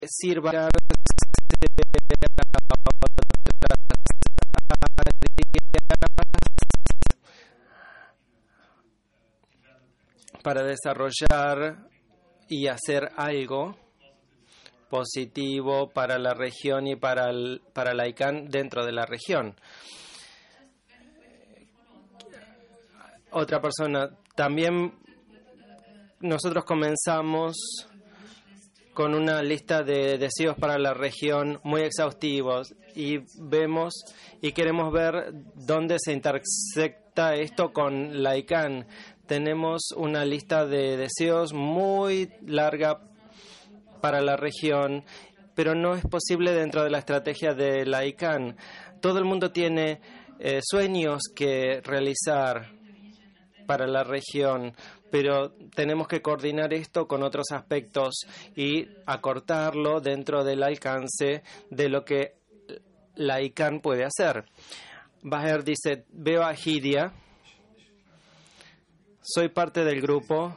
sirva a para desarrollar y hacer algo positivo para la región y para la ICANN dentro de la región. Otra persona, también nosotros comenzamos con una lista de deseos para la región muy exhaustivos y vemos y queremos ver dónde se intersecta esto con la ICANN. Tenemos una lista de deseos muy larga para la región, pero no es posible dentro de la estrategia de la ICANN. Todo el mundo tiene sueños que realizar para la región, pero tenemos que coordinar esto con otros aspectos y acortarlo dentro del alcance de lo que la ICANN puede hacer. Baher dice, veo a Hidia, soy parte del grupo.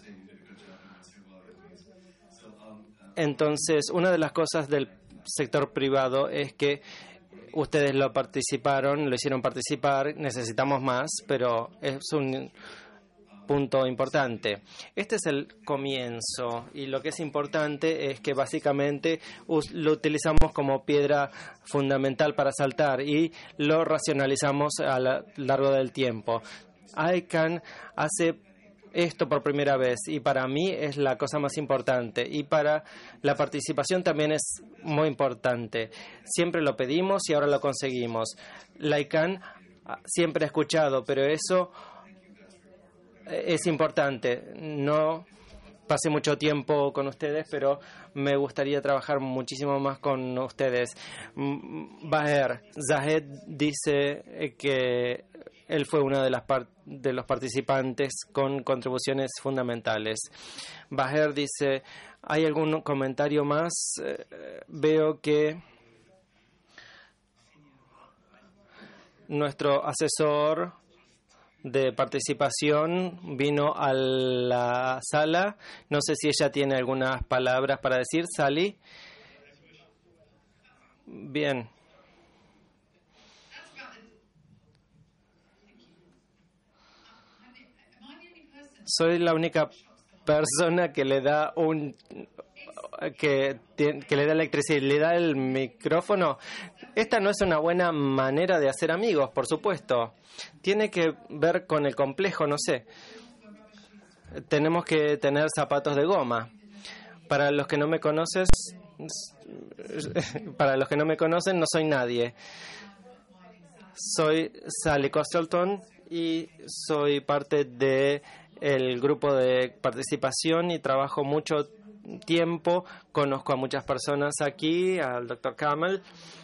Entonces, una de las cosas del sector privado es que ustedes lo hicieron participar, necesitamos más, pero es un punto importante. Este es el comienzo y lo que es importante es que básicamente lo utilizamos como piedra fundamental para saltar y lo racionalizamos a lo largo del tiempo. ICANN hace esto por primera vez y para mí es la cosa más importante y para la participación también es muy importante. Siempre lo pedimos y ahora lo conseguimos. La ICANN siempre ha escuchado, pero eso es importante. No pasé mucho tiempo con ustedes, pero me gustaría trabajar muchísimo más con ustedes. Baher, Zahed dice que él fue uno de los participantes con contribuciones fundamentales. Baher dice, ¿hay algún comentario más? Veo que nuestro asesor de participación vino a la sala. No sé si ella tiene algunas palabras para decir. Sally. Bien. Soy la única persona que le da que le da electricidad, le da el micrófono. Esta no es una buena manera de hacer amigos, por supuesto. Tiene que ver con el complejo, no sé. Tenemos que tener zapatos de goma. Para los que no me conocen, no soy nadie. Soy Sally Costleton y soy parte de el grupo de participación y trabajo mucho tiempo. Conozco a muchas personas aquí, al Dr. Kamel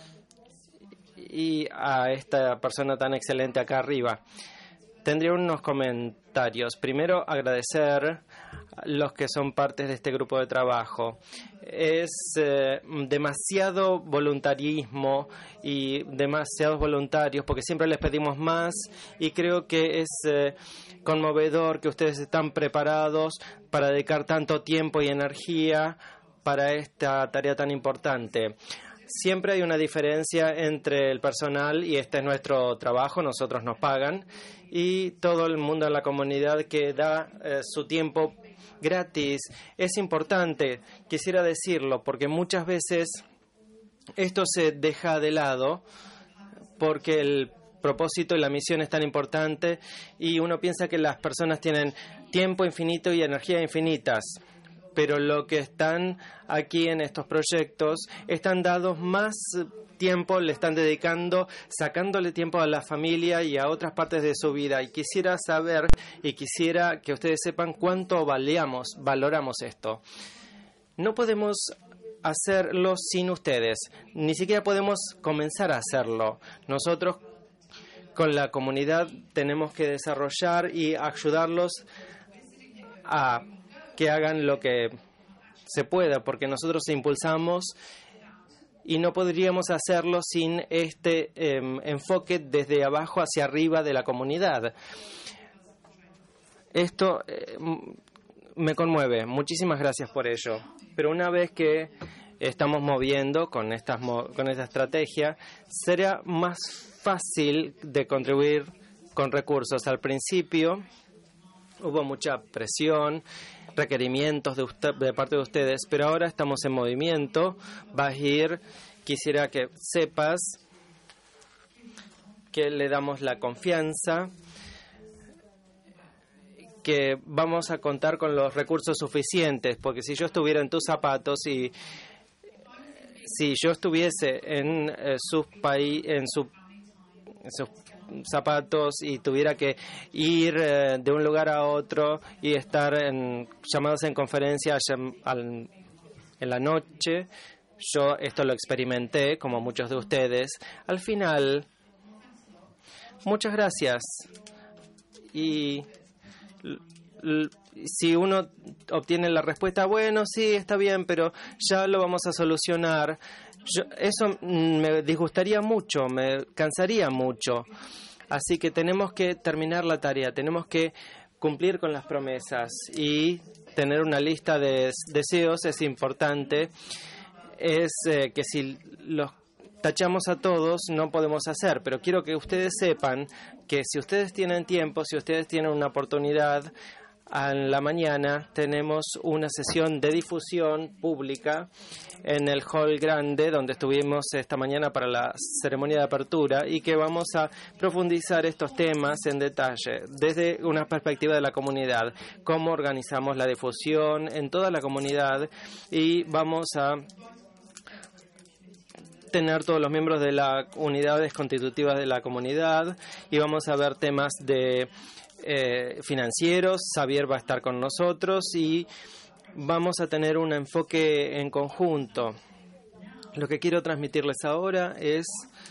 y a esta persona tan excelente acá arriba. Tendría unos comentarios. Primero, agradecer a los que son partes de este grupo de trabajo. Es demasiado voluntarismo y demasiados voluntarios porque siempre les pedimos más y creo que es conmovedor que ustedes están preparados para dedicar tanto tiempo y energía para esta tarea tan importante. Siempre hay una diferencia entre el personal y este es nuestro trabajo, nosotros nos pagan y todo el mundo en la comunidad que da su tiempo gratis. Es importante, quisiera decirlo, porque muchas veces esto se deja de lado porque el propósito y la misión es tan importante y uno piensa que las personas tienen tiempo infinito y energía infinitas. Pero lo que están aquí en estos proyectos están dados más tiempo, le están dedicando, sacándole tiempo a la familia y a otras partes de su vida. Y quisiera saber y quisiera que ustedes sepan cuánto valoramos esto. No podemos hacerlo sin ustedes, ni siquiera podemos comenzar a hacerlo. Nosotros con la comunidad tenemos que desarrollar y ayudarlos a que hagan lo que se pueda, porque nosotros impulsamos y no podríamos hacerlo sin este enfoque desde abajo hacia arriba de la comunidad. Esto me conmueve. Muchísimas gracias por ello. Pero una vez que estamos moviendo con esta estrategia, será más fácil de contribuir con recursos. Al principio hubo mucha presión, requerimientos de parte de ustedes, pero ahora estamos en movimiento. Bahir, quisiera que sepas que le damos la confianza, que vamos a contar con los recursos suficientes, porque si yo estuviera en tus zapatos y si yo estuviese en sus zapatos y tuviera que ir de un lugar a otro y estar llamados en conferencia en la noche, yo esto lo experimenté como muchos de ustedes. Al final, muchas gracias. Y si uno obtiene la respuesta, bueno, sí, está bien, pero ya lo vamos a solucionar, eso me disgustaría mucho, me cansaría mucho. Así que tenemos que terminar la tarea, tenemos que cumplir con las promesas y tener una lista de deseos es importante. Es que si los tachamos a todos no podemos hacer, pero quiero que ustedes sepan que si ustedes tienen tiempo, si ustedes tienen una oportunidad, en la mañana tenemos una sesión de difusión pública en el hall grande donde estuvimos esta mañana para la ceremonia de apertura y que vamos a profundizar estos temas en detalle desde una perspectiva de la comunidad, cómo organizamos la difusión en toda la comunidad y vamos a tener todos los miembros de las unidades constitutivas de la comunidad y vamos a ver temas de financieros. Xavier va a estar con nosotros y vamos a tener un enfoque en conjunto. Lo que quiero transmitirles ahora es: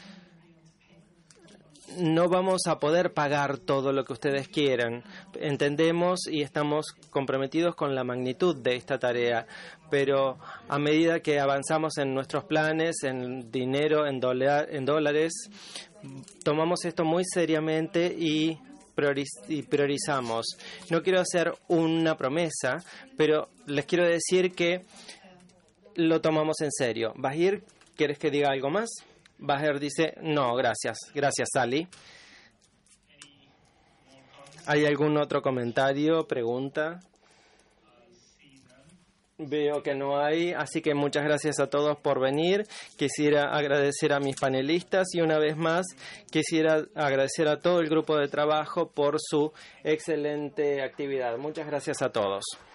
no vamos a poder pagar todo lo que ustedes quieran. Entendemos y estamos comprometidos con la magnitud de esta tarea, pero a medida que avanzamos en nuestros planes, en dinero, en dólares, tomamos esto muy seriamente y priorizamos. No quiero hacer una promesa, pero les quiero decir que lo tomamos en serio. Bahir, ¿quieres que diga algo más? Bahir dice, no, gracias. Gracias, Sally. ¿Hay algún otro comentario, pregunta? Veo que no hay, así que muchas gracias a todos por venir. Quisiera agradecer a mis panelistas y una vez más quisiera agradecer a todo el grupo de trabajo por su excelente actividad. Muchas gracias a todos.